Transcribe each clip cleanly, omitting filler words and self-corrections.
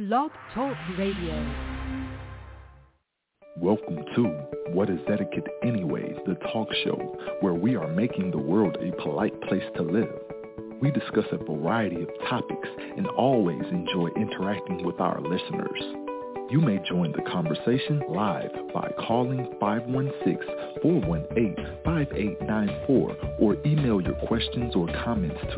Blog Talk Radio. Welcome to What is Etiquette Anyways, the talk show where we are making the world a polite place to live. We discuss a variety of topics and always enjoy interacting with our listeners. You may join the conversation live by calling 516-418-5894 or email your questions or comments to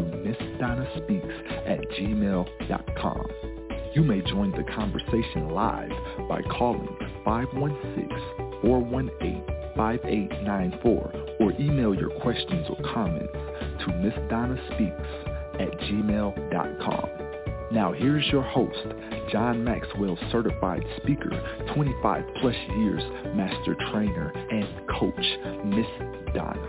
MissDonnaSpeaks@gmail.com. You may join the conversation live by calling 516-418-5894 or email your questions or comments to MissDonnaSpeaks@gmail.com. Now here's your host, John Maxwell certified speaker, 25 plus years master trainer and coach, Miss Donna.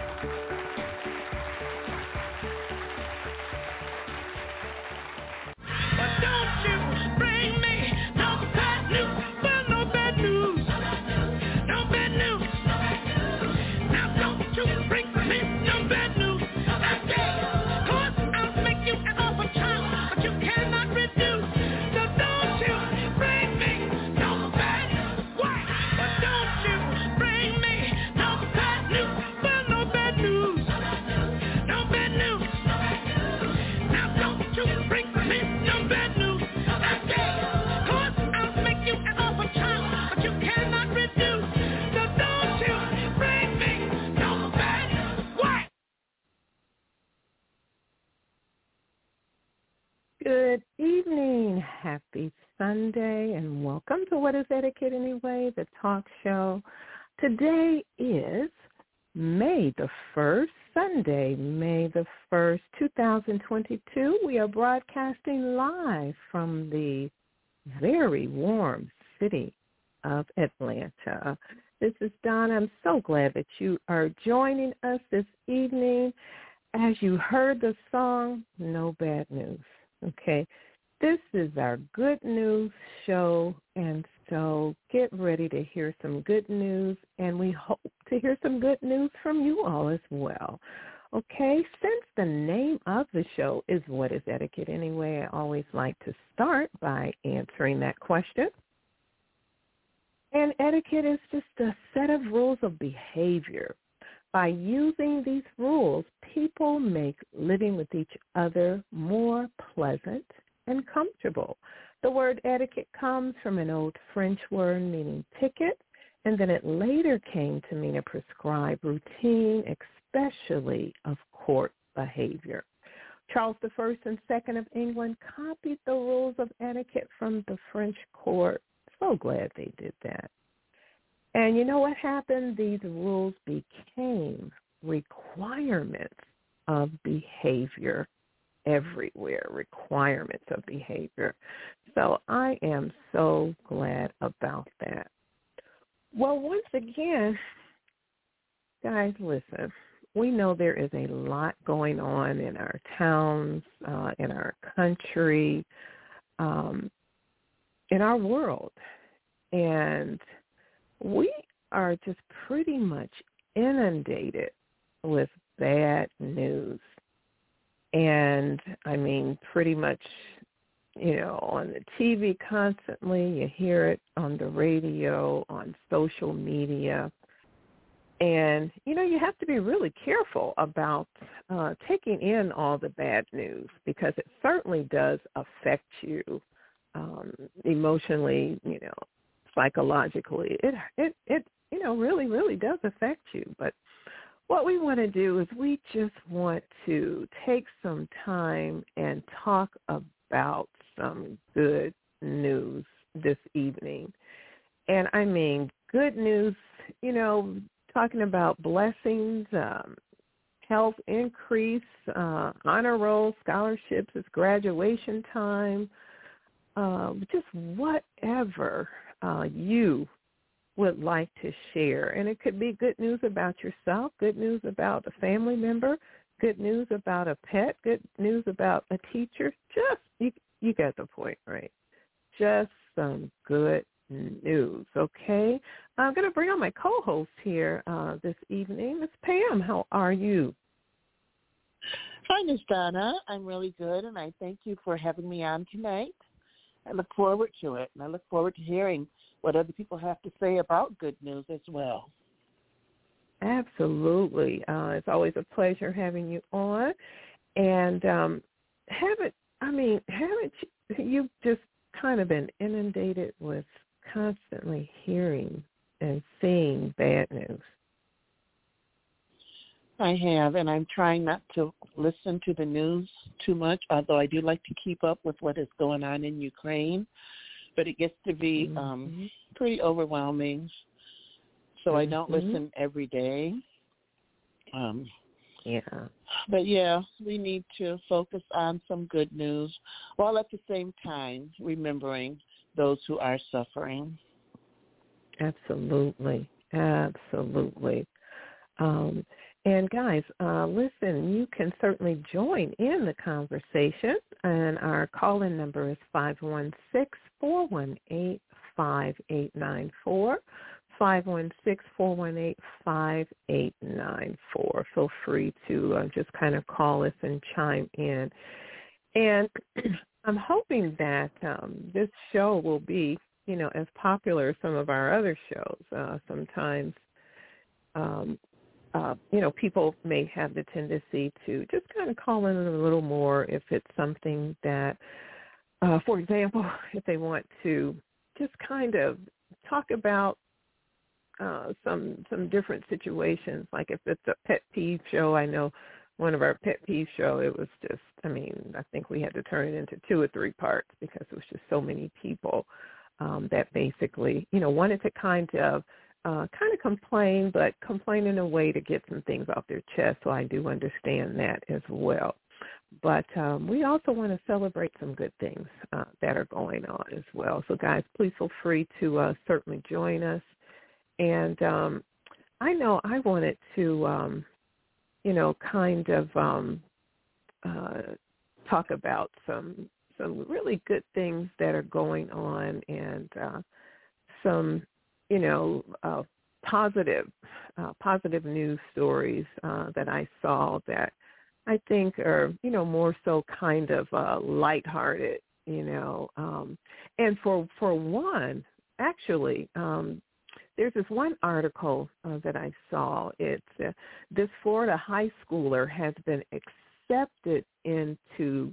Good evening, happy Sunday, and welcome to What is Etiquette Anyway, the talk show. Today is May the 1st, Sunday, May the 1st, 2022. We are broadcasting live from the very warm city of Atlanta. This is Donna. I'm so glad that you are joining us this evening. As you heard the song, No Bad News. Okay, this is our good news show, and so get ready to hear some good news, and we hope to hear some good news from you all as well. Okay, since the name of the show is What is Etiquette Anyway, I always like to start by answering that question. And etiquette is just a set of rules of behavior. By using these rules, people make living with each other more pleasant and comfortable. The word etiquette comes from an old French word meaning ticket, and then it later came to mean a prescribed routine, especially of court behavior. Charles I and II of England copied the rules of etiquette from the French court. So glad they did that. And you know what happened? These rules became requirements of behavior everywhere, requirements of behavior. So I am so glad about that. Well, once again, guys, listen, we know there is a lot going on in our towns, in our country, in our world. And we are just pretty much inundated with bad news. And, I mean, pretty much, on the TV constantly, you hear it on the radio, on social media. And, you have to be really careful about taking in all the bad news because it certainly does affect you emotionally, psychologically. It really does affect you. But what we want to do is we just want to take some time and talk about some good news this evening. And I mean good news, talking about blessings, health increase, honor roll, scholarships, it's graduation time, just whatever you would like to share. And it could be good news about yourself, good news about a family member, good news about a pet, good news about a teacher. Just, you got the point, right? Just some good news, okay? I'm going to bring on my co-host here this evening. Ms. Pam, how are you? Hi, Ms. Donna. I'm really good, and I thank you for having me on tonight. I look forward to it, and I look forward to hearing what other people have to say about good news as well. Absolutely. It's always a pleasure having you on. And haven't you just kind of been inundated with constantly hearing and seeing bad news? I have, and I'm trying not to listen to the news too much, although I do like to keep up with what is going on in Ukraine. But it gets to be pretty overwhelming, so I don't listen every day. But, yeah, we need to focus on some good news, while at the same time remembering those who are suffering. Absolutely. And guys, listen, you can certainly join in the conversation, and our call-in number is 516-418-5894, 516-418-5894. Feel free to just kind of call us and chime in. And I'm hoping that this show will be, as popular as some of our other shows. Sometimes people may have the tendency to just kind of call in a little more if it's something that, for example, if they want to just kind of talk about some different situations, like if it's a pet peeve show. I know one of our pet peeve show, it was just, I think we had to turn it into 2 or 3 parts because it was just so many people that basically, wanted to kind of complain, but complain in a way to get some things off their chest. So I do understand that as well. But we also want to celebrate some good things that are going on as well. So guys, please feel free to certainly join us. And I know I wanted to, talk about some really good things that are going on, and some positive news stories that I saw that I think are, more so kind of lighthearted, and for one, actually, there's this one article that I saw. It's this Florida high schooler has been accepted into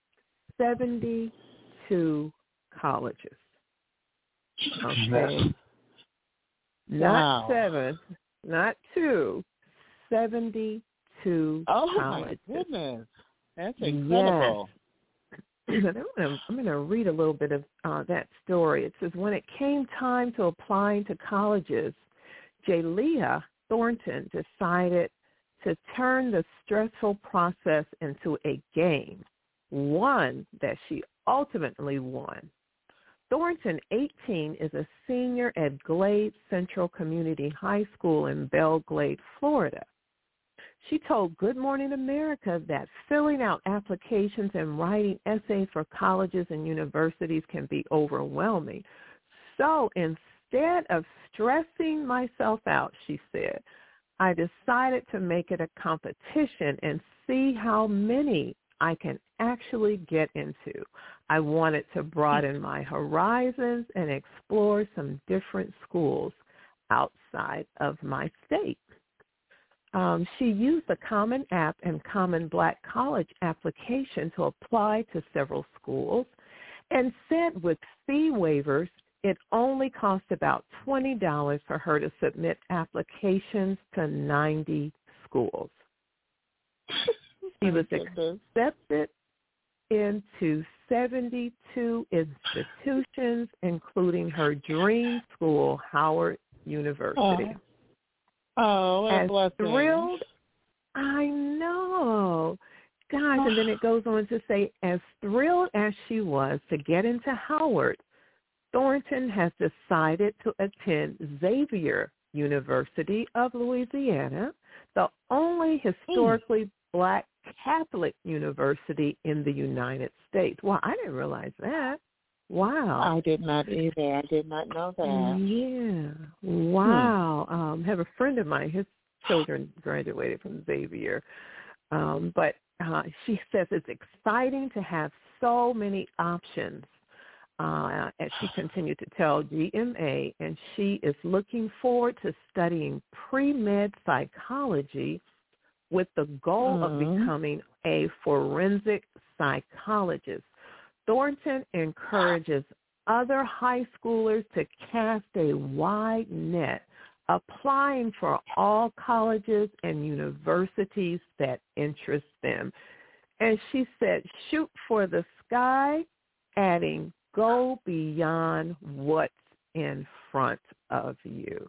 72 colleges. Okay. Not 7, not 2, 72 colleges. Oh, my goodness. That's incredible. Yes. I'm going to read a little bit of that story. It says, when it came time to applying to colleges, Jalea Thornton decided to turn the stressful process into a game, one that she ultimately won. Thornton, 18, is a senior at Glade Central Community High School in Belle Glade, Florida. She told Good Morning America that filling out applications and writing essays for colleges and universities can be overwhelming. So instead of stressing myself out, she said, I decided to make it a competition and see how many I can actually get into. I wanted to broaden my horizons and explore some different schools outside of my state. She used the Common App and Common Black College application to apply to several schools, and said with fee waivers, it only cost about $20 for her to submit applications to 90 schools. She was accepted into 72 institutions, including her dream school, Howard University. As thrilled, I know. Gosh, and then it goes on to say, as thrilled as she was to get into Howard, Thornton has decided to attend Xavier University of Louisiana, the only historically Black Catholic university in the United States. Well, I didn't realize that. Wow. I did not either. I did not know that. Yeah. Wow. Have a friend of mine, his children graduated from Xavier. But she says it's exciting to have so many options as she continued to tell GMA, and she is looking forward to studying pre-med psychology with the goal of becoming a forensic psychologist. Thornton encourages other high schoolers to cast a wide net, applying for all colleges and universities that interest them. And she said, shoot for the sky, adding, go beyond what's in front of you.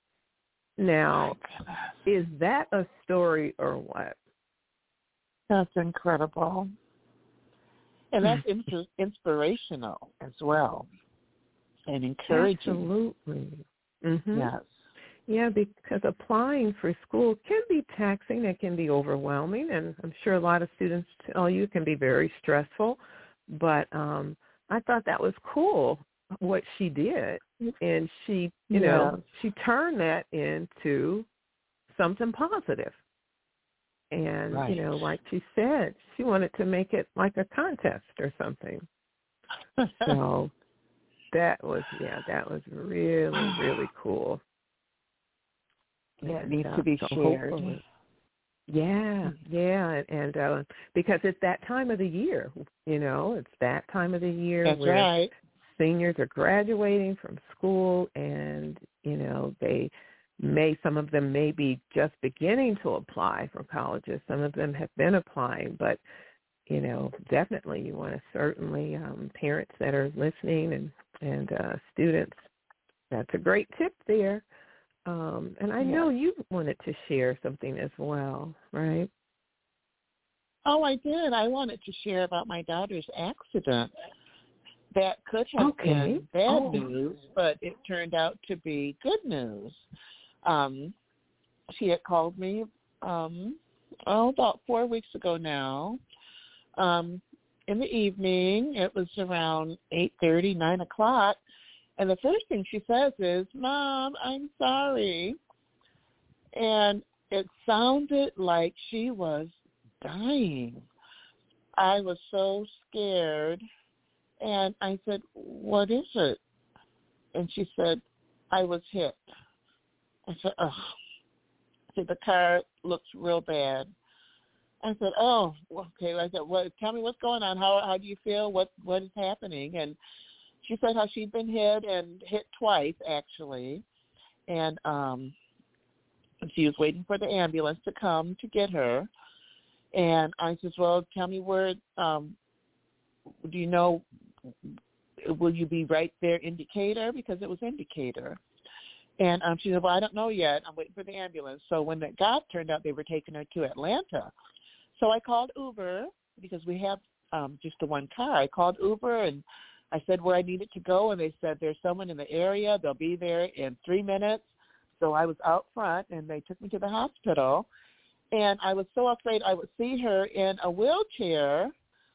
Now, is that a story or what? That's incredible. And that's inspirational as well and encouraging. Absolutely. Mm-hmm. Yes. Yeah, because applying for school can be taxing. It can be overwhelming, and I'm sure a lot of students tell you it can be very stressful. But I thought that was cool what she did, and she, you know, she turned that into something positive. And, you know, like she said, she wanted to make it like a contest or something. So that was really, really cool. Yeah, it needs to be shared. Yeah, and because it's that time of the year, you know, it's that time of the year where seniors are graduating from school, and, you know, some of them may be just beginning to apply for colleges. Some of them have been applying, but, you know, definitely you want to certainly, parents that are listening and students, that's a great tip there. And I know you wanted to share something as well, right? Oh, I did. I wanted to share about my daughter's accident. That could have been bad news, but it turned out to be good news. She had called me about 4 weeks ago now. In the evening, it was around 8:30, 9 o'clock. And the first thing she says is, "Mom, I'm sorry." And it sounded like she was dying. I was so scared. And I said, "What is it?" And she said, "I was hit." I said, "Oh." I said, "The car looks real bad." I said, "Oh, okay." I said, "Tell me what's going on. How do you feel? What is happening?" And she said how she'd been hit twice, actually. And she was waiting for the ambulance to come to get her. And I said, "Well, tell me where, do you know, will you be right there in Decatur?" Because it was in Decatur. And she said, "Well, I don't know yet. I'm waiting for the ambulance." So when it turned out they were taking her to Atlanta. So I called Uber because we have just the one car. I called Uber and I said where I needed to go, and they said there's someone in the area. They'll be there in 3 minutes. So I was out front, and they took me to the hospital. And I was so afraid I would see her in a wheelchair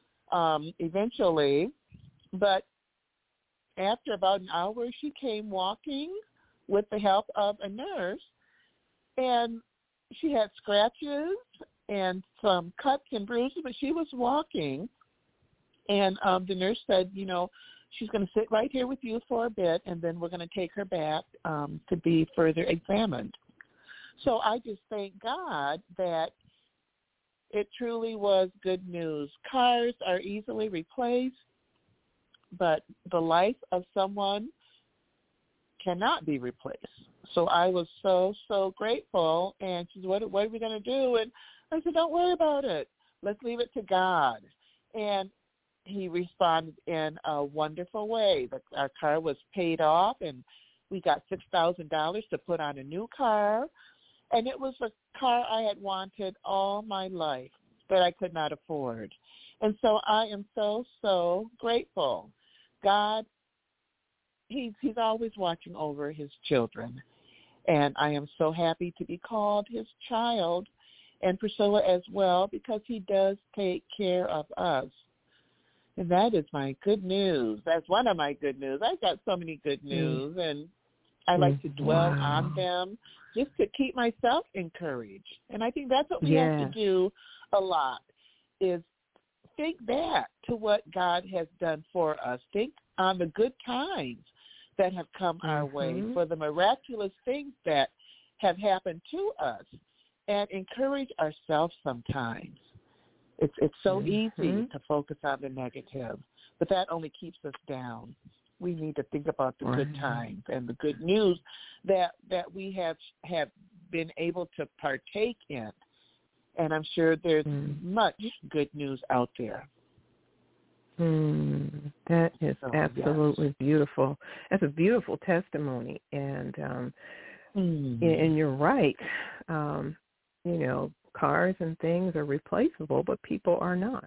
eventually. But after about an hour, she came walking with the help of a nurse. And she had scratches and some cuts and bruises, but she was walking. And the nurse said, you know, she's going to sit right here with you for a bit, and then we're going to take her back to be further examined. So I just thank God that it truly was good news. Cars are easily replaced, but the life of someone cannot be replaced. So I was so grateful. And she said, what are we going to do? And I said, don't worry about it. Let's leave it to God. And he responded in a wonderful way. Our car was paid off, and we got $6,000 to put on a new car. And it was a car I had wanted all my life that I could not afford. And so I am so grateful. God, he's always watching over his children. And I am so happy to be called his child, and Priscilla as well, because he does take care of us. And that is my good news. That's one of my good news. I've got so many good news, and I like to dwell on them just to keep myself encouraged. And I think that's what we have to do a lot, is think back to what God has done for us. Think on the good times that have come our way, for the miraculous things that have happened to us, and encourage ourselves sometimes. It's so easy to focus on the negative, but that only keeps us down. We need to think about the good times and the good news that we have been able to partake in. And I'm sure there's much good news out there. That is absolutely beautiful. That's a beautiful testimony. And and you're right. You know, cars and things are replaceable, but people are not.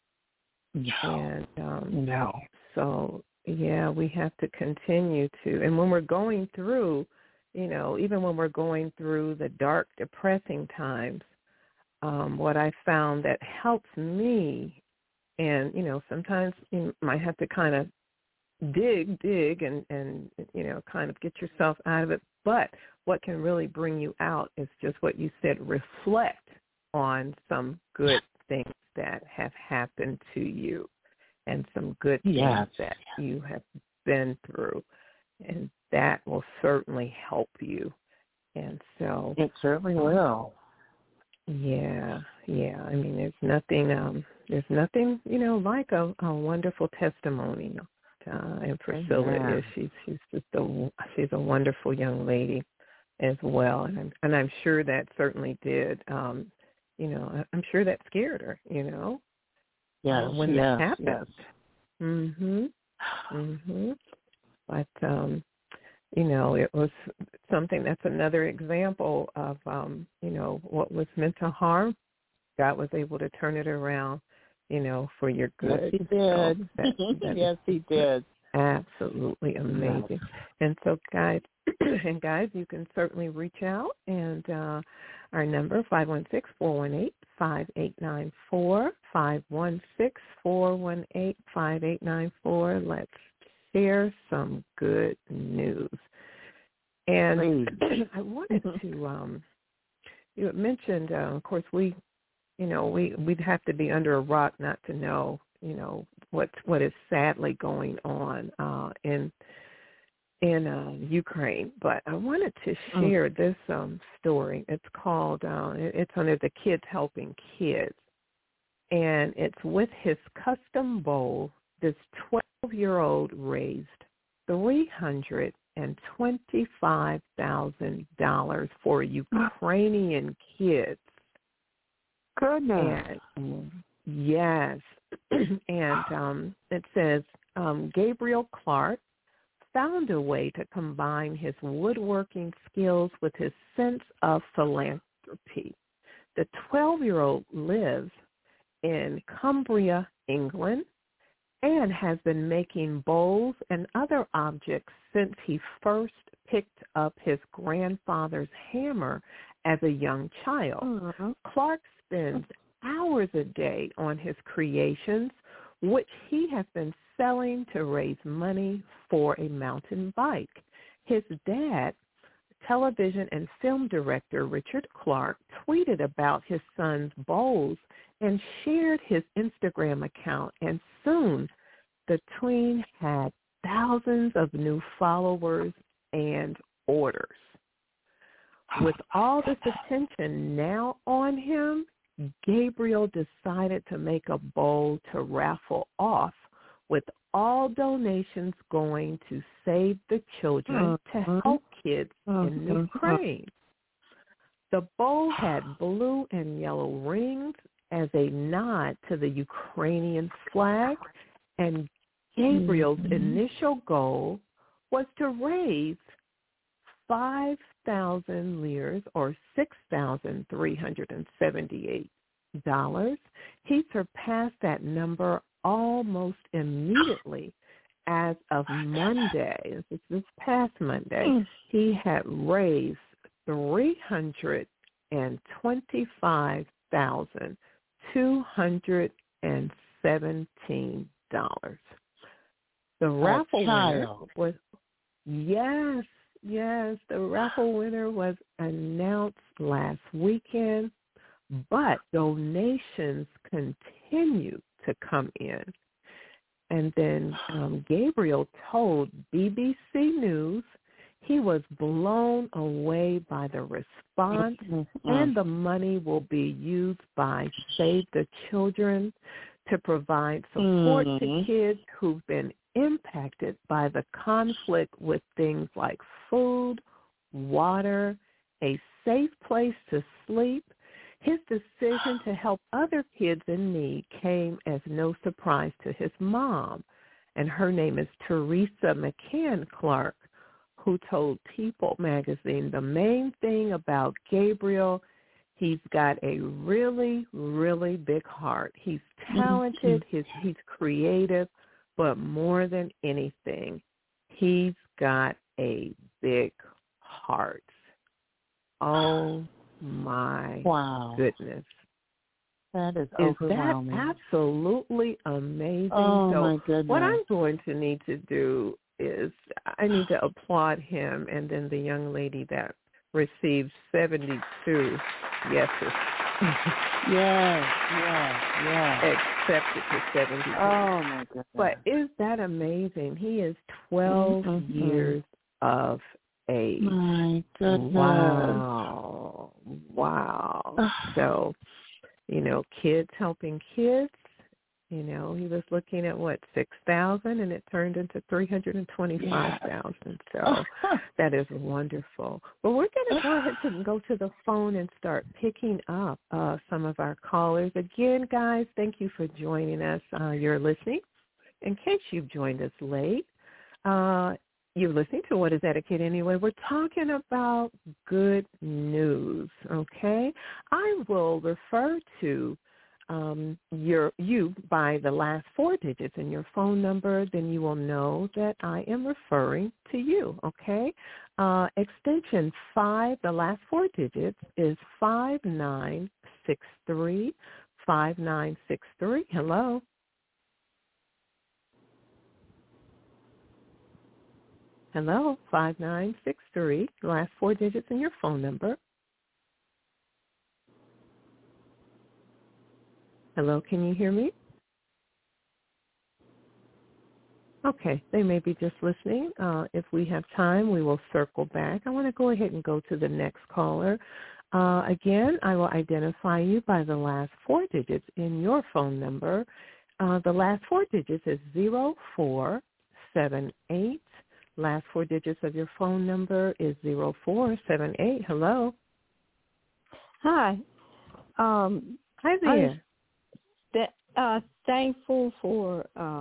No. So, yeah, we have to continue to. And when we're going through, you know, even when we're going through the dark, depressing times, what I found that helps me, and, you know, sometimes you might have to kind of dig and, you know, kind of get yourself out of it. But what can really bring you out is just what you said, reflect on some good things that have happened to you and some good things that you have been through. And that will certainly help you. And so it certainly will. Yeah. I mean, there's nothing, you know, like a wonderful testimony. And Priscilla is, she's just a wonderful young lady as well. And I'm sure that certainly did, you know, I'm sure that scared her, you know, when that happened. But, you know, it was something that's another example of, you know, what was meant to harm. God was able to turn it around, you know, for your good. Yes, he did. Yes, he did. Absolutely amazing. Yes. And so, guys, you can certainly reach out. And our number, 516-418-5894, 516-418-5894. Let's share some good news. And I wanted to, you had mentioned, of course, we'd have to be under a rock not to know, you know, what is sadly going on in Ukraine. But I wanted to share this story. It's called, it's under the Kids Helping Kids. And it's with his custom bowl. This 12-year-old raised $325,000 for Ukrainian kids. Goodness. And, yes. And it says Gabriel Clark found a way to combine his woodworking skills with his sense of philanthropy. The 12-year-old lives in Cumbria, England, and has been making bowls and other objects since he first picked up his grandfather's hammer as a young child. Clark spends hours a day on his creations, which he has been selling to raise money for a mountain bike. His dad, television and film director Richard Clark, tweeted about his son's bowls and shared his Instagram account, and soon the tween had thousands of new followers and orders. With all this attention now on him, Gabriel decided to make a bowl to raffle off, with all donations going to Save the Children to help kids in Ukraine. The bowl had blue and yellow rings as a nod to the Ukrainian flag, and Gabriel's initial goal was to raise 5,000 liras, or $6,378. He surpassed that number almost immediately. As of Monday, this past Monday, he had raised $325,217. The raffle winner was the raffle winner was announced last weekend, but donations continue to come in. And then Gabriel told BBC News he was blown away by the response, and the money will be used by Save the Children to provide support to kids who've been impacted by the conflict with things like food, water, a safe place to sleep. His decision to help other kids in need came as no surprise to his mom, and her name is Teresa McCann Clark, who told People magazine the main thing about Gabriel, he's got a really, really big heart. He's talented, he's creative, but more than anything, he's got a big heart. Oh, my goodness. That is overwhelming. Is that absolutely amazing? Oh, so my goodness. What I'm going to need to do is I need to applaud him and then the young lady that received 72 yeses. Yes. Accepted to 72. Oh, my goodness. But is that amazing? He is 12 years of age. My goodness. Wow. So, kids helping kids. He was looking at 6,000, and it turned into 325,000. So that is wonderful. Well, we're going to go ahead and go to the phone and start picking up some of our callers. Again, guys, thank you for joining us. You're listening. In case you've joined us late, you're listening to What is Etiquette Anyway? We're talking about good news, okay? I will refer to you by the last 4 digits in your phone number, then you will know that I am referring to you, okay? Extension 5, the last 4 digits is 5963, 5963. Hello? Hello, 5963, the last 4 digits in your phone number. Hello, can you hear me? Okay, they may be just listening. If we have time, we will circle back. I want to go ahead and go to the next caller. Again, I will identify you by the last 4 digits in your phone number. The last 4 digits is 0478. Last 4 digits of your phone number is 0478. Hello. Hi. Hi there. Thankful for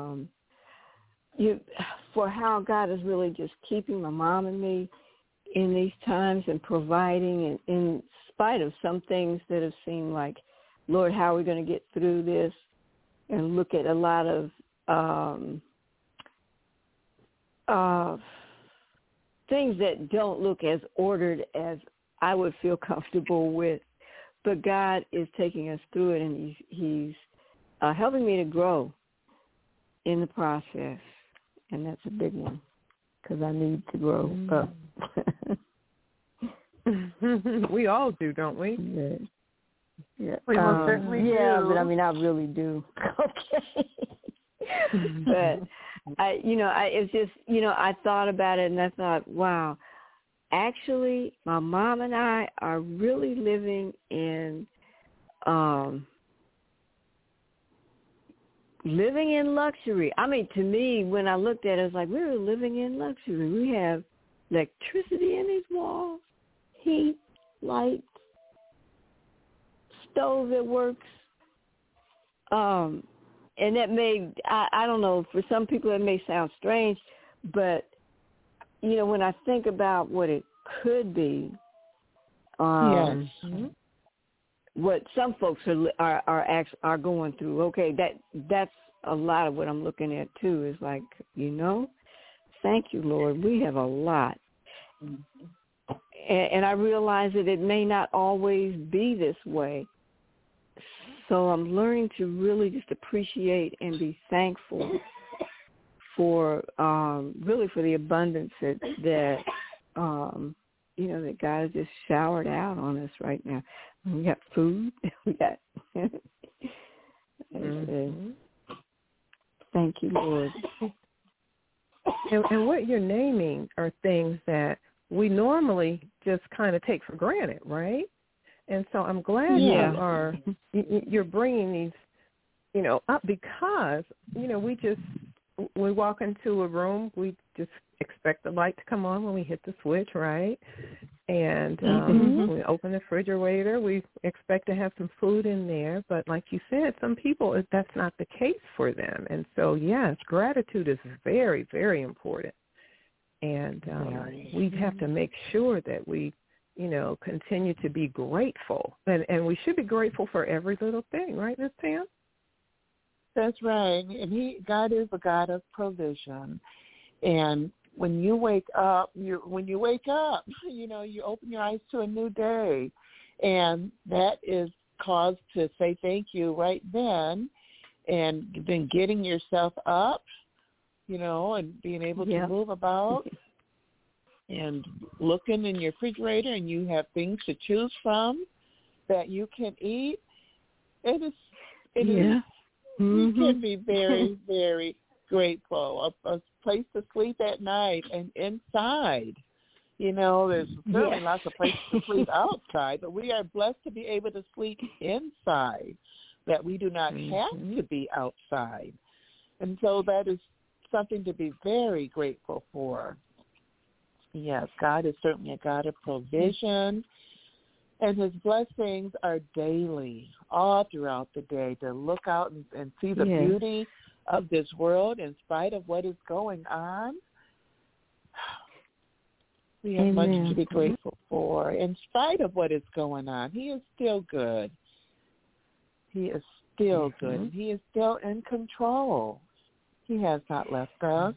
for how God is really just keeping my mom and me in these times and providing, and in spite of some things that have seemed like, Lord, how are we going to get through this? And look at a lot of things that don't look as ordered as I would feel comfortable with. But God is taking us through it, and He's helping me to grow in the process. And that's a big one, because I need to grow up. We all do, don't we? Yeah. We most certainly do. Yeah, but I really do. Okay. But it's just, I thought about it and I thought, wow, actually my mom and I are really living in luxury. I mean, to me, when I looked at it, it was like we were living in luxury. We have electricity in these walls, heat, lights, stove that works. And that may, I don't know, for some people it may sound strange, but, when I think about what it could be, what some folks are going through, okay, that's a lot of what I'm looking at, too, is like, thank you, Lord, we have a lot. And I realize that it may not always be this way. So I'm learning to really just appreciate and be thankful for really for the abundance that that God has just showered out on us right now. We got food. We got Thank you, Lord. And what you're naming are things that we normally just kind of take for granted, right? And so I'm glad you're bringing these, up because, we walk into a room, we just expect the light to come on when we hit the switch, right? And we open the refrigerator, we expect to have some food in there. But like you said, some people, that's not the case for them. And so, yes, gratitude is very, very important. And we have to make sure that we, continue to be grateful. And we should be grateful for every little thing, right, Ms. Pam? That's right. And God is a God of provision. And when you wake up, you open your eyes to a new day. And that is cause to say thank you right then. And then getting yourself up, and being able to move about and looking in your refrigerator, and you have things to choose from that you can eat. It is you can be very, very grateful. A place to sleep at night and inside. There's certainly lots of places to sleep outside, but we are blessed to be able to sleep inside, that we do not have to be outside. And so that is something to be very grateful for. Yes, God is certainly a God of provision. And his blessings are daily, all throughout the day, to look out and see the beauty of this world in spite of what is going on. We have much to be grateful for. In spite of what is going on, he is still good. He is still good. He is still in control. He has not left us.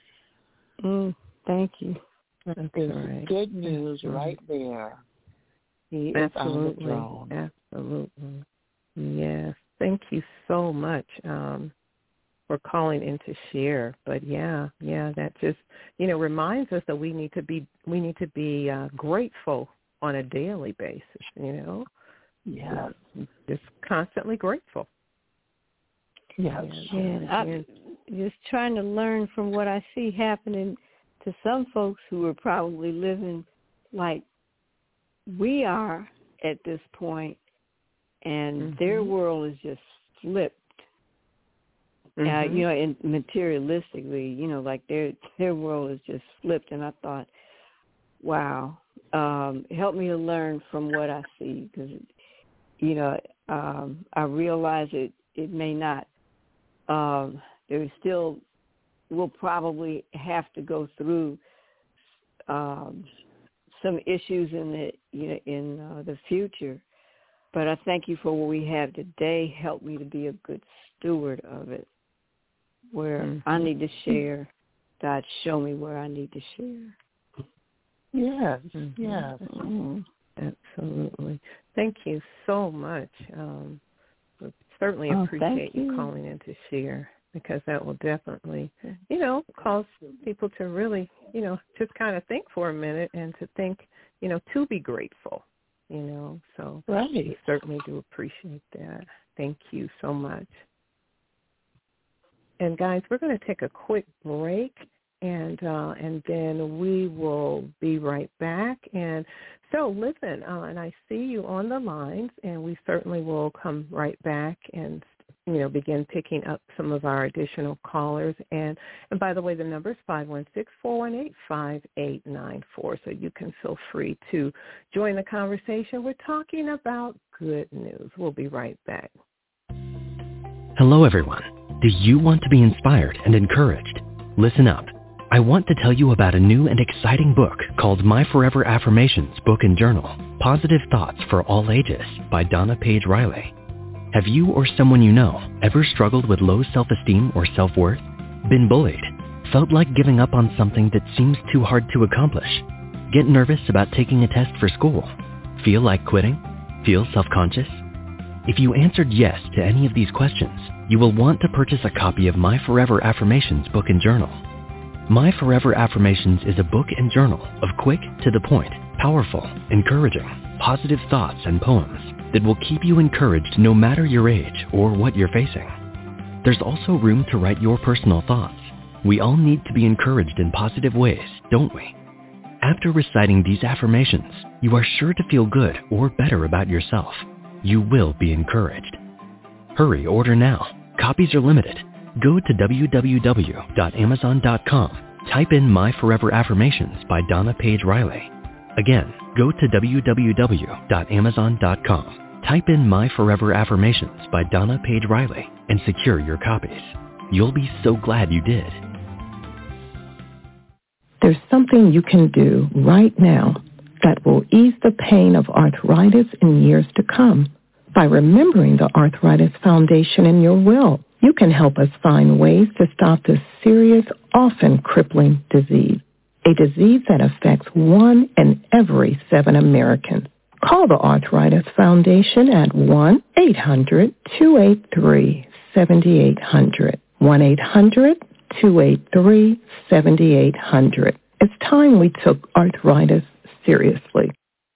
Thank you. That's good news right there. He is on the throne. Absolutely. Yes. Thank you so much for calling in to share. But that just reminds us that we need to be grateful on a daily basis. Yes. Just constantly grateful. Yes. I'm just trying to learn from what I see happening to some folks who are probably living like we are at this point, and their world is just flipped. And materialistically, like their world is just flipped. And I thought, wow, help me to learn from what I see, because I realize it may not. There still will probably have to go through some issues in the future, but I thank you for what we have today. Help me to be a good steward of it. Where I need to share, God, show me where I need to share. Yes, absolutely. Thank you so much. We certainly appreciate you calling in to share, because that will definitely, cause people to really, just kind of think for a minute and to think, to be grateful, So we certainly do appreciate that. Thank you so much. And guys, we're going to take a quick break, and then we will be right back. And so listen, and I see you on the lines, and we certainly will come right back and begin picking up some of our additional callers. And by the way, the number is 516-418-5894, so you can feel free to join the conversation. We're talking about good news. We'll be right back. Hello, everyone. Do you want to be inspired and encouraged? Listen up. I want to tell you about a new and exciting book called My Forever Affirmations Book and Journal, Positive Thoughts for All Ages by Donna Page Riley. Have you or someone you know ever struggled with low self-esteem or self-worth? Been bullied? Felt like giving up on something that seems too hard to accomplish? Get nervous about taking a test for school? Feel like quitting? Feel self-conscious? If you answered yes to any of these questions, you will want to purchase a copy of My Forever Affirmations Book and Journal. My Forever Affirmations is a book and journal of quick, to the point, powerful, encouraging, positive thoughts and poems that will keep you encouraged no matter your age or what you're facing. There's also room to write your personal thoughts. We all need to be encouraged in positive ways, don't we? After reciting these affirmations, you are sure to feel good or better about yourself. You will be encouraged. Hurry, order now. Copies are limited. Go to www.amazon.com. Type in My Forever Affirmations by Donna Page Riley. Again, go to www.amazon.com. Type in My Forever Affirmations by Donna Page Riley and secure your copies. You'll be so glad you did. There's something you can do right now that will ease the pain of arthritis in years to come. By remembering the Arthritis Foundation in your will, you can help us find ways to stop this serious, often crippling disease, a disease that affects 1 in every 7 Americans. Call the Arthritis Foundation at 1-800-283-7800. 1-800-283-7800. It's time we took arthritis seriously.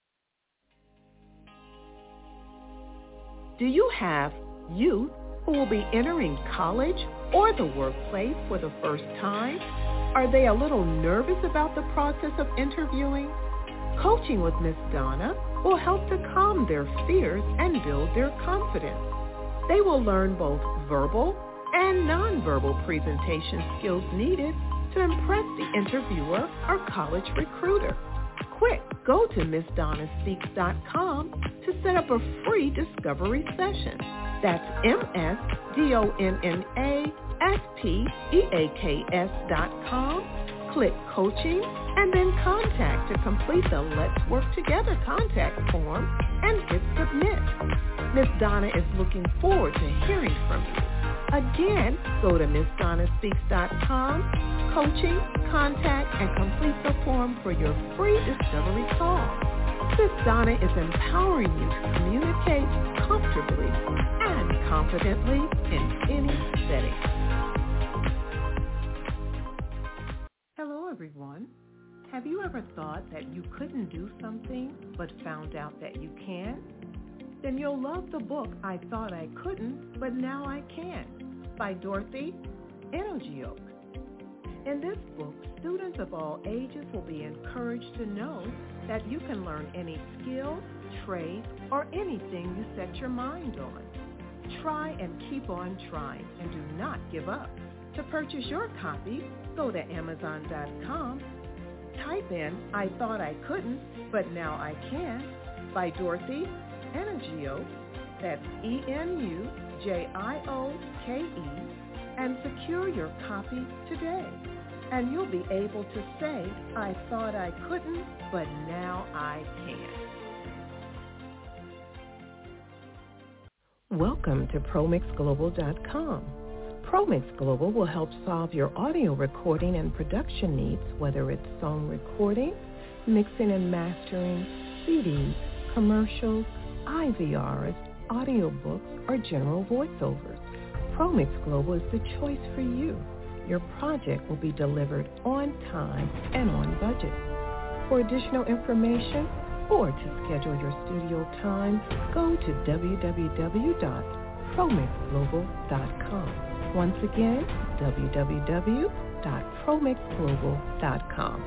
Do you have youth who will be entering college or the workplace for the first time? Are they a little nervous about the process of interviewing? Coaching with Miss Donna will help to calm their fears and build their confidence. They will learn both verbal and nonverbal presentation skills needed to impress the interviewer or college recruiter. Quick, go to MissDonnaSpeaks.com to set up a free discovery session. That's MissDonnaSpeaks.com. Click Coaching and then Contact to complete the Let's Work Together contact form and hit Submit. Miss Donna is looking forward to hearing from you. Again, go to MissDonnaSpeaks.com, Coaching, Contact, and complete the form for your free discovery call. Miss Donna is empowering you to communicate comfortably and confidently in any setting. Hello, everyone. Have you ever thought that you couldn't do something but found out that you can? Then you'll love the book, I Thought I Couldn't, But Now I Can, by Dorothy Energioke. In this book, students of all ages will be encouraged to know that you can learn any skill, trade, or anything you set your mind on. Try and keep on trying and do not give up. To purchase your copy, go to Amazon.com. Type in I Thought I Couldn't, But Now I Can by Dorothy Energioke, that's Enujioke, and secure your copy today. And you'll be able to say, I thought I couldn't, but now I can. Welcome to ProMixGlobal.com. ProMix Global will help solve your audio recording and production needs, whether it's song recording, mixing and mastering, CDs, commercials, IVRs, audiobooks, or general voiceovers. ProMix Global is the choice for you. Your project will be delivered on time and on budget. For additional information or to schedule your studio time, go to www.promixglobal.com. Once again, www.promixglobal.com.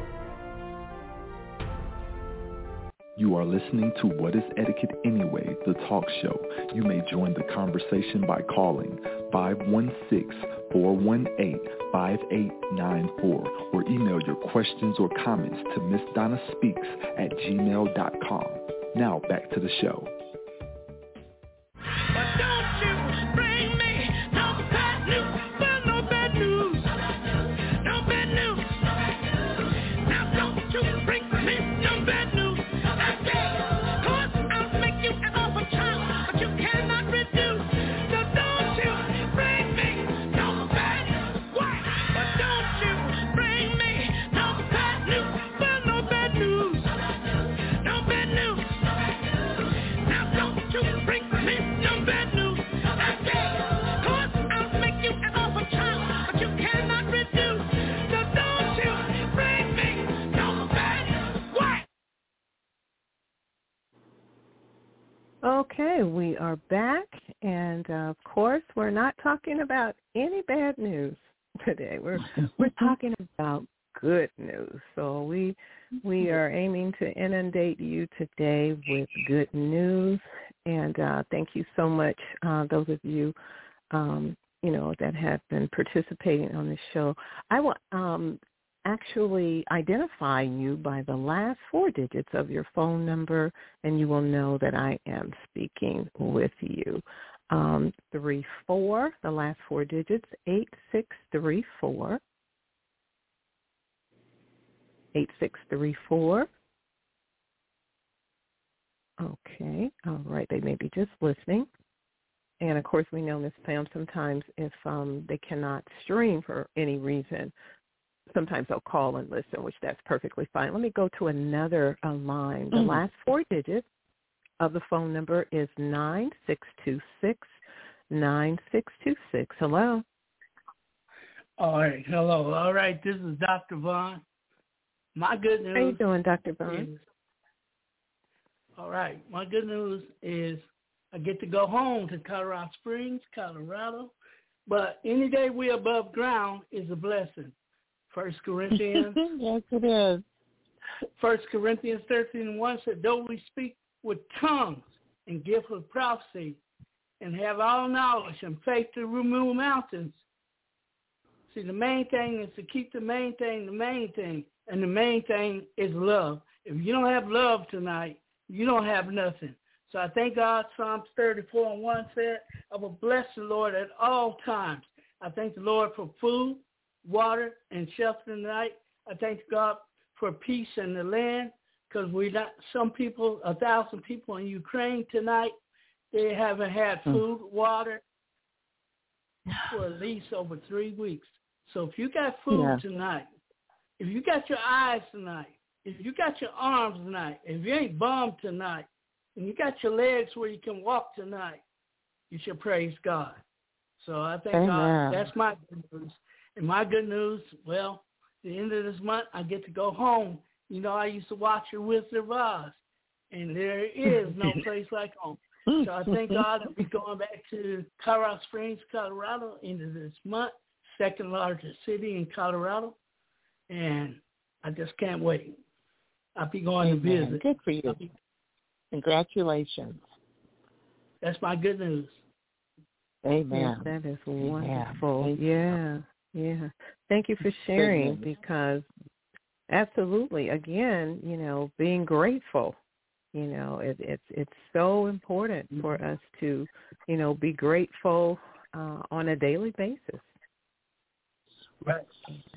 You are listening to What is Etiquette Anyway, the talk show. You may join the conversation by calling 516-418-5894 or email your questions or comments to MissDonnaSpeaks@gmail.com. Now back to the show. Okay, we are back, And, of course, we're not talking about any bad news today. We're talking about good news. So we are aiming to inundate you today with good news. And thank you so much, those of you, that have been participating on the show. I will actually identify you by the last 4 digits of your phone number, and you will know that I am speaking with you. 34, the last 4 digits, 8634. 8634. Okay, all right. They may be just listening. And, of course, we know, Ms. Pam, sometimes if they cannot stream for any reason, sometimes they'll call and listen, which that's perfectly fine. Let me go to another line. The last 4 digits of the phone number is 9626. 9626. Hello. All right. Hello. All right. This is Dr. Vaughn. My good news. How you doing, Dr. Vaughn? All right. My good news is I get to go home to Colorado Springs, Colorado. But any day we're above ground is a blessing. 1 Corinthians. Yes, it is. 1 Corinthians 13:1 said, though we speak with tongues and gift of prophecy and have all knowledge and faith to remove mountains. See, the main thing is to keep the main thing the main thing. And the main thing is love. If you don't have love tonight, you don't have nothing. So I thank God, Psalms 34:1 said, I will bless the Lord at all times. I thank the Lord for food, water, and shelter tonight. I thank God for peace in the land, because we got some people, 1,000 people in Ukraine tonight, they haven't had food, water for at least over 3 weeks. So if you got food tonight, if you got your eyes tonight, if you got your arms tonight, if you ain't bummed tonight, and you got your legs where you can walk tonight, you should praise God. So I thank God. That's my good news. And my good news, well, the end of this month, I get to go home. You know, I used to watch The Wizard of Oz, and there is no place like home. So I thank God I'll be going back to Colorado Springs, Colorado, end of this month, second largest city in Colorado, and I just can't wait. I'll be going to visit. Good for you. Congratulations. That's my good news. Amen. Yes, that is wonderful. Yeah. Thank you for sharing, because absolutely, again, being grateful, it's so important for us to, be grateful on a daily basis. Right.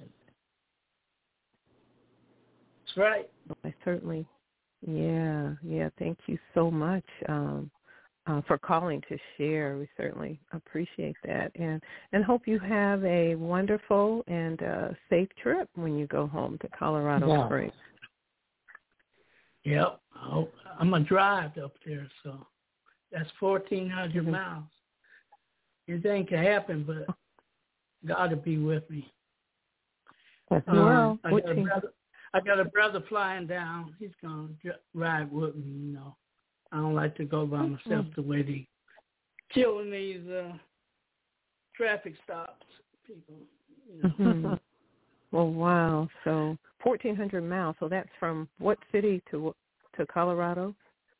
That's right. I certainly, thank you so much for calling to share. We certainly appreciate that, and hope you have a wonderful and safe trip when you go home to Colorado Springs. Yep. I'm going to drive up there, so that's 1,400 miles. Anything can happen, but God will be with me. Well, I got a brother flying down. He's going to ride with me, I don't like to go by myself the way they killing these traffic stops, people. Well, wow. So 1,400 miles. So that's from what city to Colorado?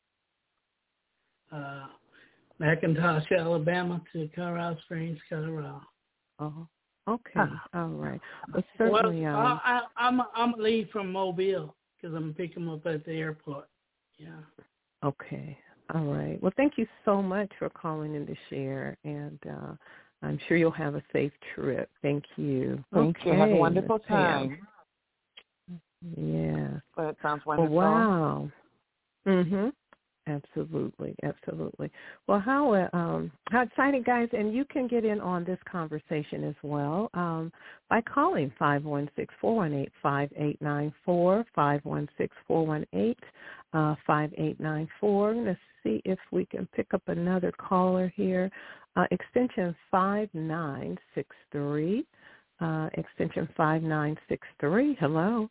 McIntosh, Alabama to Colorado Springs, Colorado. Oh, okay. All right. Well, certainly. I'm going to leave from Mobile because I'm going to pick him up at the airport. Yeah. Okay. All right. Well, thank you so much for calling in to share, and I'm sure you'll have a safe trip. Thank you. Thank you. Have a wonderful time. Yeah. Well, it sounds wonderful. Wow. Absolutely. Well, how exciting, guys, and you can get in on this conversation as well by calling 516-418-5894, 516-418-5894. I'm going to see if we can pick up another caller here. Extension 5963. Extension 5963. Hello.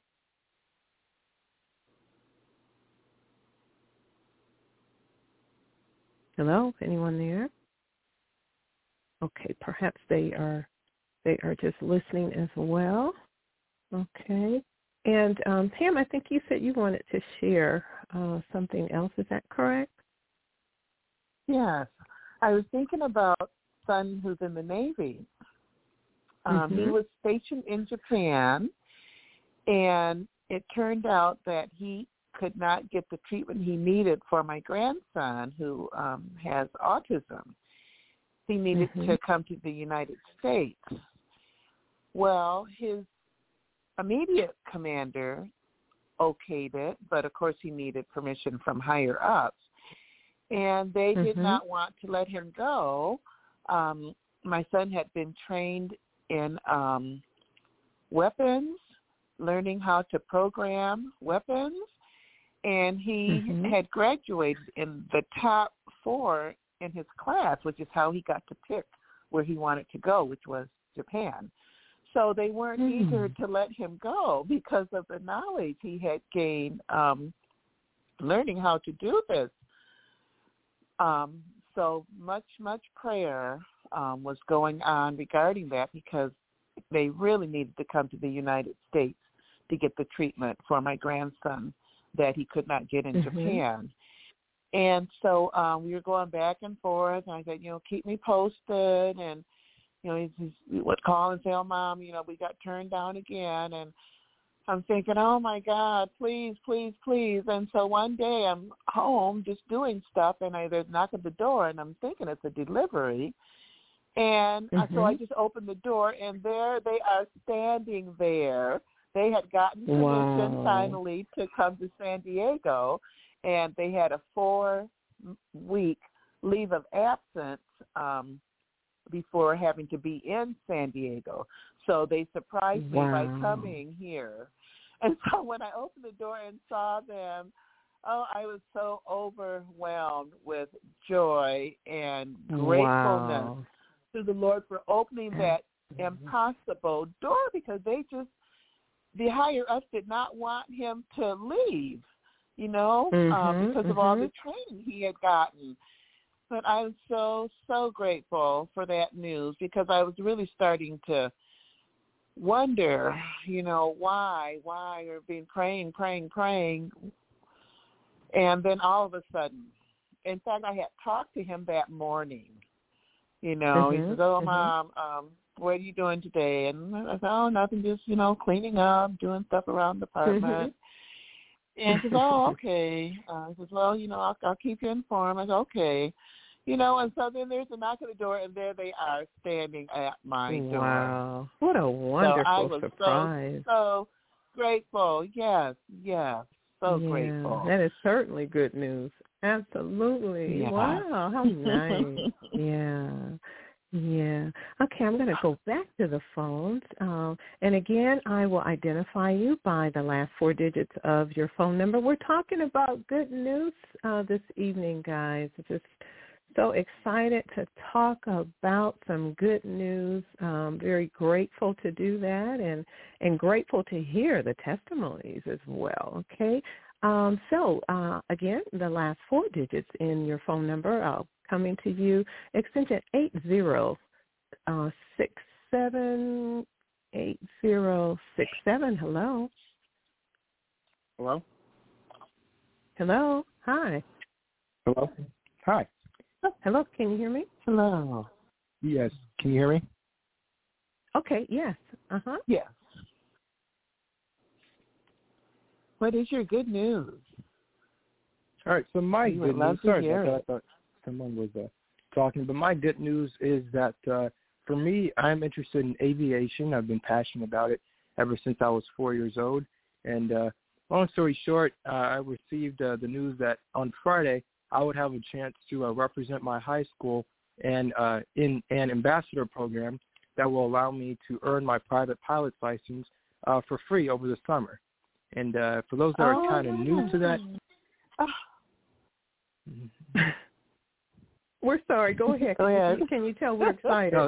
Hello, anyone there? Okay, perhaps they are just listening as well. Okay. And Pam, I think you said you wanted to share something else. Is that correct? Yes. I was thinking about son who's in the Navy. He was stationed in Japan, and it turned out that he could not get the treatment he needed for my grandson who has autism. He needed to come to the United States. Well, his immediate commander okayed it, but of course he needed permission from higher ups. And they did not want to let him go. My son had been trained in weapons, learning how to program weapons, and he had graduated in the top 4 in his class, which is how he got to pick where he wanted to go, which was Japan. So they weren't eager to let him go because of the knowledge he had gained learning how to do this. So much prayer was going on regarding that because they really needed to come to the United States to get the treatment for my grandson that he could not get in Japan. And so we were going back and forth, and I said, keep me posted. And, he would call and say, oh, Mom, we got turned down again. And I'm thinking, oh, my God, please, please, please. And so one day I'm home just doing stuff, and there's a knock at the door, and I'm thinking it's a delivery. And so I just opened the door, and there they are standing there. They had gotten permission finally to come to San Diego, and they had a 4-week leave of absence before having to be in San Diego. So they surprised me by coming here. And so when I opened the door and saw them, I was so overwhelmed with joy and gratefulness to the Lord for opening that impossible door, because the higher ups did not want him to leave, because of all the training he had gotten. But I was so, so grateful for that news, because I was really starting to wonder, why I've been praying. And then all of a sudden, in fact, I had talked to him that morning. He says, oh, Mom, what are you doing today? And I said, oh, nothing, just, cleaning up, doing stuff around the apartment. And he says, oh, okay. He says, well, I'll keep you informed. I said, okay. And so then there's a knock at the door, and there they are standing at my door. Wow. What a wonderful surprise. So grateful. Yes. So grateful. That is certainly good news. Absolutely. Yeah. Wow, how nice. Yeah. Okay, I'm going to go back to the phones. And again, I will identify you by the last 4 digits of your phone number. We're talking about good news this evening, guys. Just so excited to talk about some good news. Very grateful to do that, and grateful to hear the testimonies as well, okay? So, again, the last 4 digits in your phone number, coming to you, extension 8067, 8067. Hello? Hello? Hi. Hello? Hi. Hello, can you hear me? Hello. Yes, can you hear me? Okay, yes. Yes. What is your good news? All right, so my good news, sorry about that. I thought someone was talking, but my good news is that for me, I'm interested in aviation. I've been passionate about it ever since I was 4 years old. And long story short, I received the news that on Friday I would have a chance to represent my high school and in an ambassador program that will allow me to earn my private pilot's license for free over the summer. And for those that are kind of new to that, we're sorry. Go ahead. Can you tell we're excited?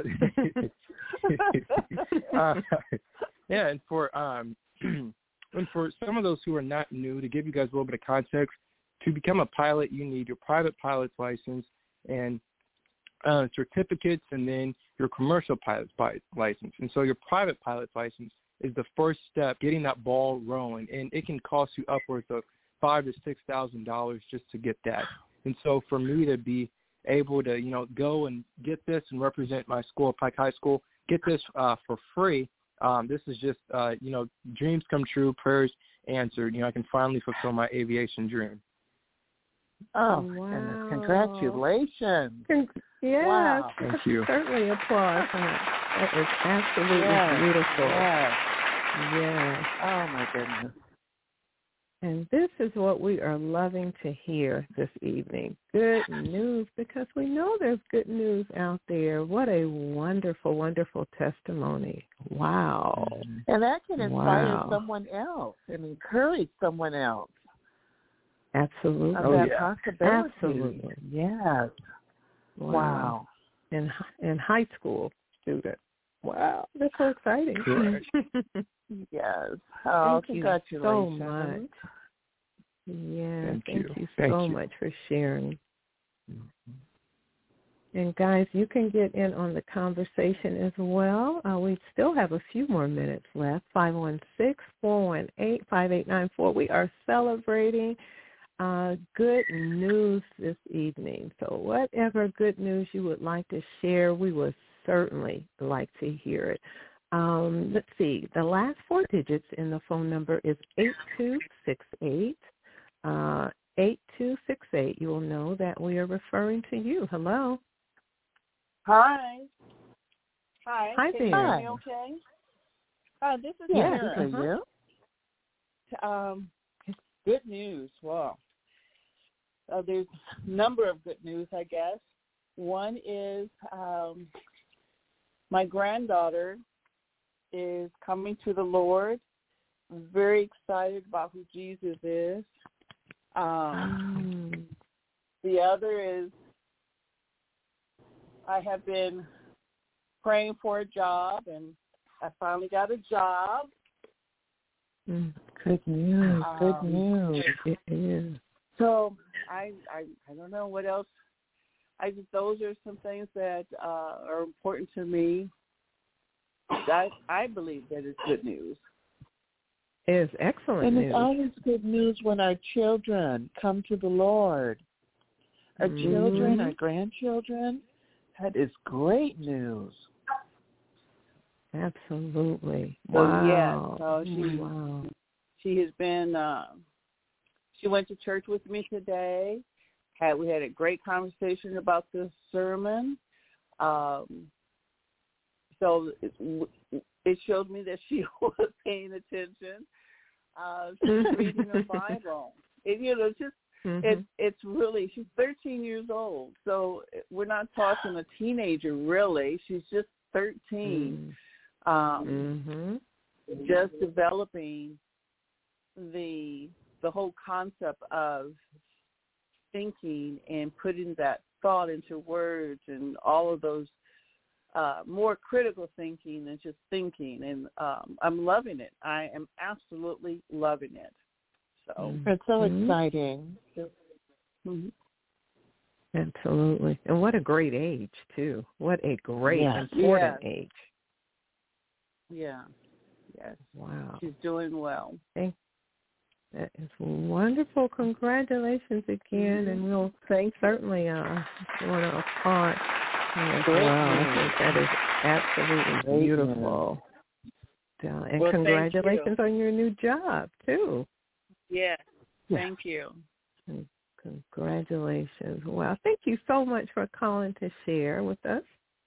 And for some of those who are not new, to give you guys a little bit of context, to become a pilot, you need your private pilot's license, and certificates and then your commercial pilot's license. And so your private pilot's license is the first step, getting that ball rolling, and it can cost you upwards of $5,000 to $6,000 just to get that. And so for me to be able to, go and get this and represent my school, Pike High School, get this for free, this is just, dreams come true, prayers answered. I can finally fulfill my aviation dream. Oh, wow. Goodness. Congratulations. Yes. Wow. Thank you. Certainly applause. That is absolutely beautiful. Yes. Oh, my goodness. And this is what we are loving to hear this evening. Good news, because we know there's good news out there. What a wonderful, wonderful testimony. Wow. And that can inspire someone else and encourage someone else. Absolutely. Possibility. Absolutely. Yes. Wow. And high school student. Wow. That's so exciting. Yes. Oh, thank you so much. Yeah, thank you so much for sharing. And guys, you can get in on the conversation as well. We still have a few more minutes left. 516-418-5894. We are celebrating good news this evening. So whatever good news you would like to share, we would certainly like to hear it. Let's see. The last four digits in the phone number is 8268. 8268. You will know that we are referring to you. Hello. Hi. Hi Can you hear me okay? This is Karen. Good news. Wow. There's a number of good news, I guess. One is my granddaughter is coming to the Lord. I'm very excited about who Jesus is. The other is I have been praying for a job, and I finally got a job. Good news. Good news. It is. So I don't know what else. Those are some things that are important to me. I believe that it's good news. It is excellent news. And it's always good news when our children come to the Lord. Our children, our grandchildren, that is great news. Absolutely. Wow. So, she has been, she went to church with me today. We had a great conversation about this sermon. So it showed me that she was paying attention. She's reading the Bible. It's really, she's 13 years old. So we're not talking a teenager, really. She's just 13. Just developing the whole concept of thinking and putting that thought into words and all of those more critical thinking than just thinking. And I'm loving it. I am absolutely loving it. So it's so exciting. Absolutely. And what a great age, too. What a great, important age. Yeah. Yes. Wow. She's doing well. That is wonderful. Congratulations again. And we'll certainly want to applaud as well. I think that is absolutely beautiful. And congratulations on your new job, too. Yeah. Thank you. Congratulations. Well, thank you so much for calling to share with us.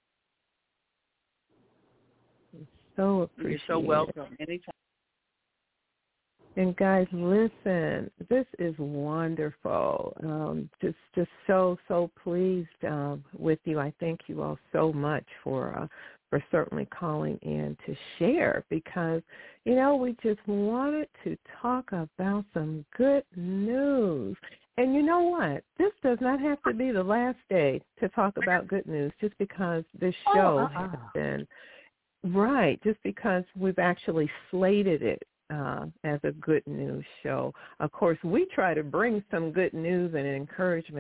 So appreciate You're so welcome. Anytime. And guys, listen, this is wonderful. Just so pleased with you. I thank you all so much for certainly calling in to share, because, we just wanted to talk about some good news. And you know what? This does not have to be the last day to talk about good news, just because this show has been, just because we've actually slated it as a good news show. Of course, we try to bring some good news and encouragement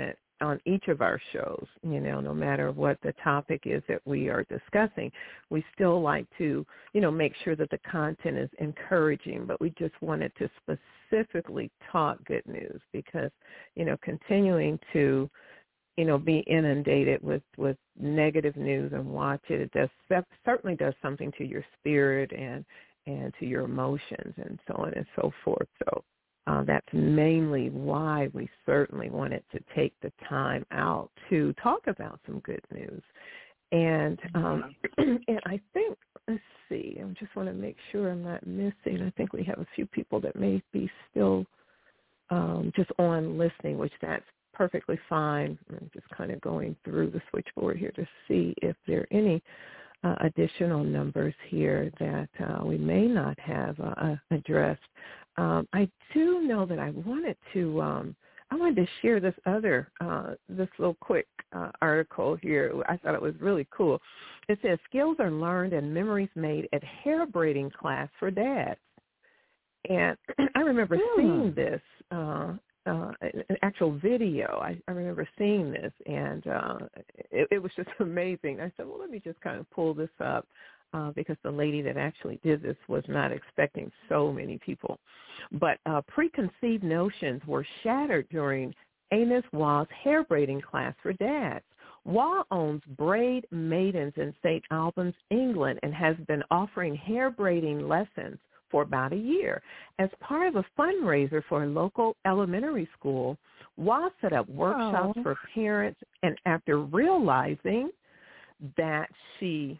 on each of our shows, no matter what the topic is that we are discussing, we still like to, make sure that the content is encouraging, but we just wanted to specifically talk good news because, continuing to, be inundated with negative news and watch it, certainly does something to your spirit and to your emotions and so on and so forth. So that's mainly why we certainly wanted to take the time out to talk about some good news. And and I think, let's see, I just want to make sure I'm not missing. I think we have a few people that may be still just on listening, which that's perfectly fine. I'm just kind of going through the switchboard here to see if there are any additional numbers here that we may not have addressed. I do know that I wanted to share this this little quick article here. I thought it was really cool. It says skills are learned and memories made at hair braiding class for dads. And I remember seeing this, an actual video. I remember seeing this, and it was just amazing. I said, well, let me just kind of pull this up because the lady that actually did this was not expecting so many people. But preconceived notions were shattered during Amos Waugh's hair braiding class for dads. Waugh owns Braid Maidens in St. Albans, England, and has been offering hair braiding lessons for about a year. As part of a fundraiser for a local elementary school, Waugh set up workshops for parents, and after realizing that she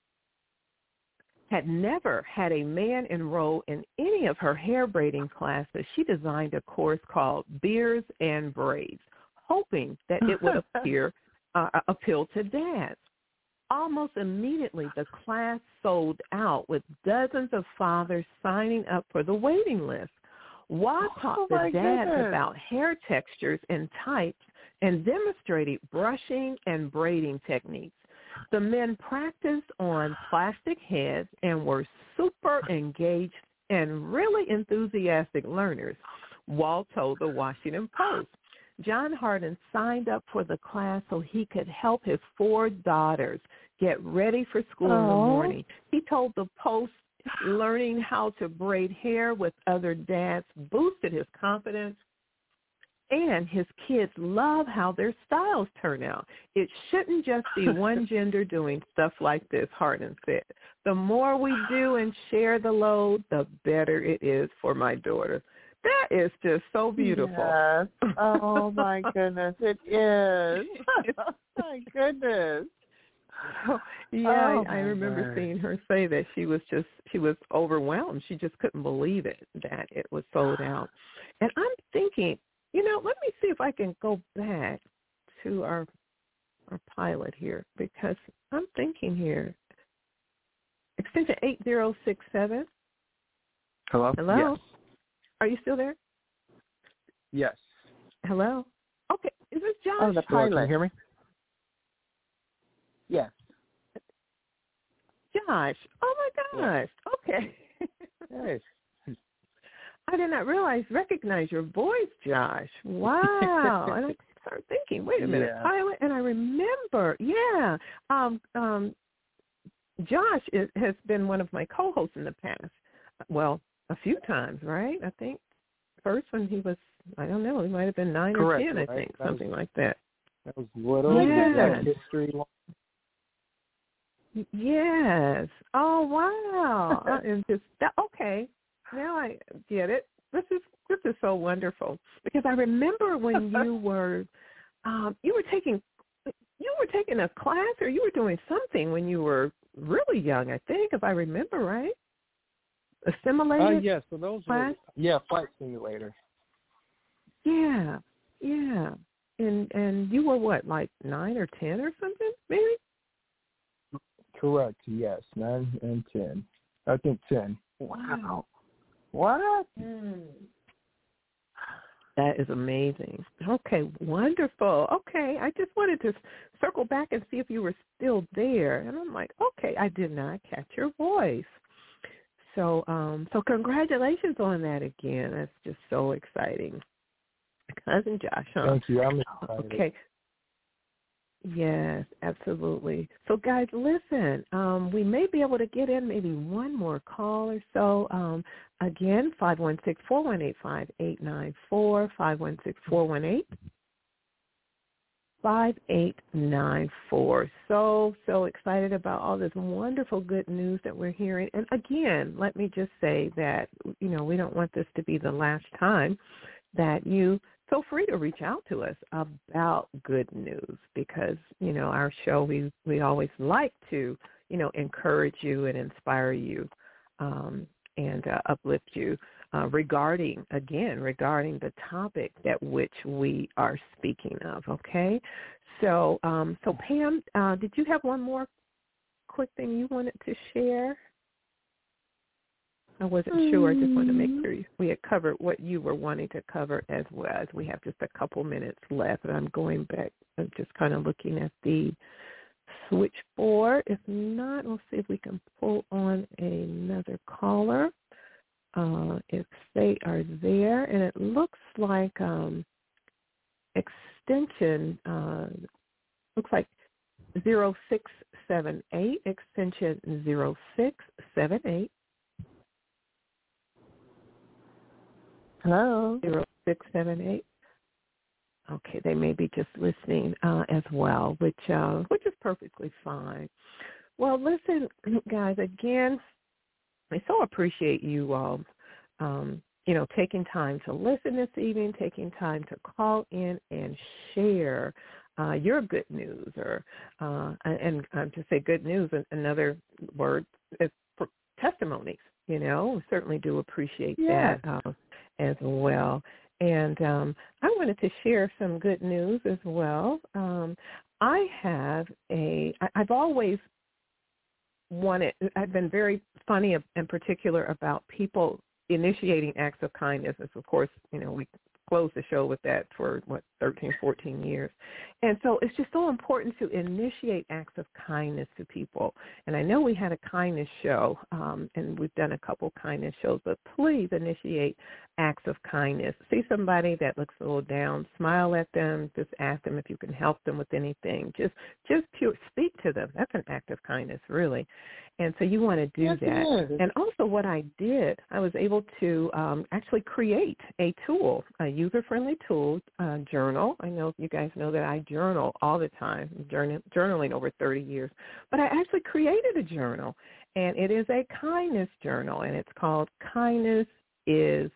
had never had a man enroll in any of her hair braiding classes, she designed a course called Beards and Braids, hoping that it would appeal to dads. Almost immediately, the class sold out with dozens of fathers signing up for the waiting list. Waugh taught the dads about hair textures and types and demonstrated brushing and braiding techniques. The men practiced on plastic heads and were super engaged and really enthusiastic learners, Waugh told the Washington Post. John Hardin signed up for the class so he could help his 4 daughters get ready for school in the morning. He told the Post learning how to braid hair with other dads boosted his confidence, and his kids love how their styles turn out. It shouldn't just be one gender doing stuff like this, Hardin said. The more we do and share the load, the better it is for my daughter. That is just so beautiful. Yes. Oh, my goodness. It is. My goodness. Yeah, I remember seeing her say that she was overwhelmed. She just couldn't believe it, that it was sold out. And I'm thinking, let me see if I can go back to our pilot here, because I'm thinking here. Extension 8067. Hello? Yes. Are you still there? Yes. Hello? Okay. Is this Josh? Oh, the pilot. Can you hear me? Yes. Josh. Oh, my gosh. Okay. Hey. I did not recognize your voice, Josh. Wow. And I started thinking, wait a minute, pilot? And I remember, Josh has been one of my co-hosts in the past. Well, a few times, right? I think first when he was, I don't know, he might have been 9 Correct, or 10, right? I think, something like that. That was little history. Yes. Oh, wow. And just okay. Now I get it. This is so wonderful, because I remember when you were taking a class, or you were doing something when you were really young, I think, if I remember right. Assimilated? Yeah, so those class? were Flight Simulator. Yeah. And you were what, like 9 or 10 or something, maybe? Correct, yes, 9 and 10. I think 10. Wow. What? That is amazing. Okay, wonderful. Okay, I just wanted to circle back and see if you were still there. And I'm like, okay, I did not catch your voice. So congratulations on that again. That's just so exciting. Cousin Josh, huh? Thank you. I'm excited. Okay. Yes, absolutely. So, guys, listen, we may be able to get in maybe one more call or so. Again, 516-418-5894, 516-418-5894. So excited about all this wonderful good news that we're hearing. And again, let me just say that, we don't want this to be the last time that you feel free to reach out to us about good news because, our show, we always like to, encourage you and inspire you and uplift you regarding the topic that which we are speaking of, okay? So Pam, did you have one more quick thing you wanted to share? I wasn't sure. I just wanted to make sure we had covered what you were wanting to cover as well, as we have just a couple minutes left. And I'm going back and just kind of looking at the switchboard. If not, we'll see if we can pull on another caller if they are there. And it looks like extension, looks like 0678, extension 0678. Hello. 0678. Okay, they may be just listening as well, which is perfectly fine. Well, listen, guys, again, I so appreciate you all, taking time to listen this evening, taking time to call in and share your good news, and to say good news, another word is testimonies. We certainly do appreciate that as well. And I wanted to share some good news as well. I've always I've been very funny and particular about people initiating acts of kindness. As of course, we closed the show with that for 13, 14 years. And so it's just so important to initiate acts of kindness to people. And I know we had a kindness show, and we've done a couple kindness shows, but please initiate acts of kindness. See somebody that looks a little down, smile at them, just ask them if you can help them with anything. Just speak to them. That's an act of kindness, really. And so you want to do that. And also what I did, I was able to actually create a tool, a user-friendly tool, journal. I know you guys know that I journal all the time, journaling over 30 years. But I actually created a journal, and it is a kindness journal, and it's called Kindness is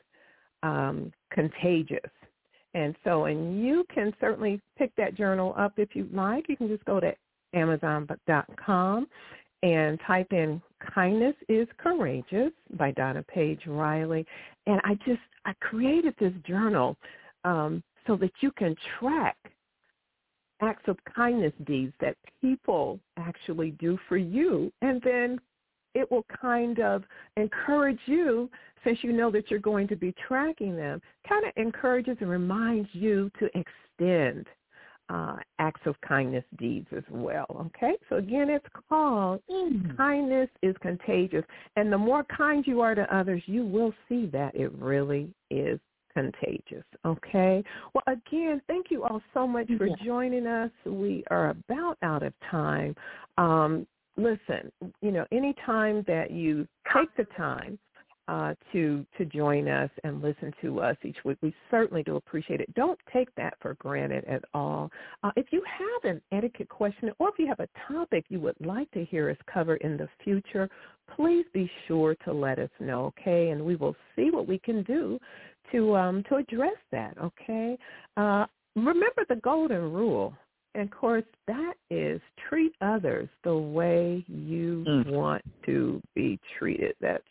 Contagious. And you can certainly pick that journal up if you'd like. You can just go to Amazon.com and type in Kindness is Courageous by Donna Page Riley. And I created this journal so that you can track acts of kindness deeds that people actually do for you. And then it will kind of encourage you, since you know that you're going to be tracking them, kind of encourages and reminds you to extend acts of kindness deeds as well, okay? So again, it's called Kindness is Contagious. And the more kind you are to others, you will see that it really is contagious, okay? Well, again, thank you all so much for joining us. We are about out of time. Listen, any time that you take the time to join us and listen to us each week, we certainly do appreciate it. Don't take that for granted at all. If you have an etiquette question or if you have a topic you would like to hear us cover in the future, please be sure to let us know, okay? And we will see what we can do to address that, okay? Remember the golden rule. And, of course, that is treat others the way you want to be treated. That's,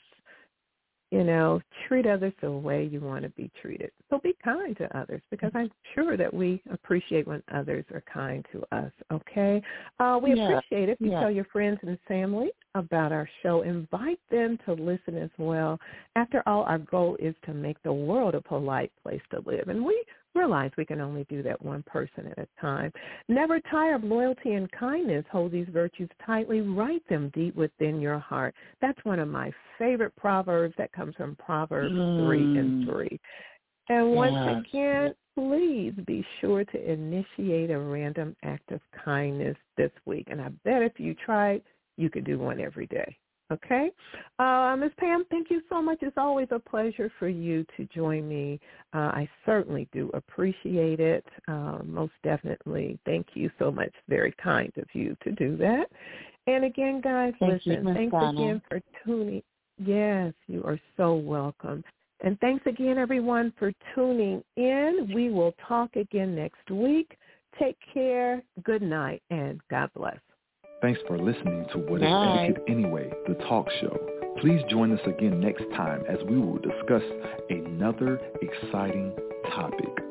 treat others the way you want to be treated. So be kind to others, because I'm sure that we appreciate when others are kind to us, okay? We appreciate it if you tell your friends and family about our show. Invite them to listen as well. After all, our goal is to make the world a polite place to live, and we realize we can only do that one person at a time. Never tire of loyalty and kindness. Hold these virtues tightly. Write them deep within your heart. That's one of my favorite proverbs. That comes from Proverbs 3:3. And once again, please be sure to initiate a random act of kindness this week. And I bet if you tried, you could do one every day. Okay? Ms. Pam, thank you so much. It's always a pleasure for you to join me. I certainly do appreciate it. Most definitely. Thank you so much. Very kind of you to do that. And again, guys, thanks again for tuning. Yes, you are so welcome. And thanks again, everyone, for tuning in. We will talk again next week. Take care. Good night, and God bless. Thanks for listening to What is Etiquette Anyway, the talk show. Please join us again next time as we will discuss another exciting topic.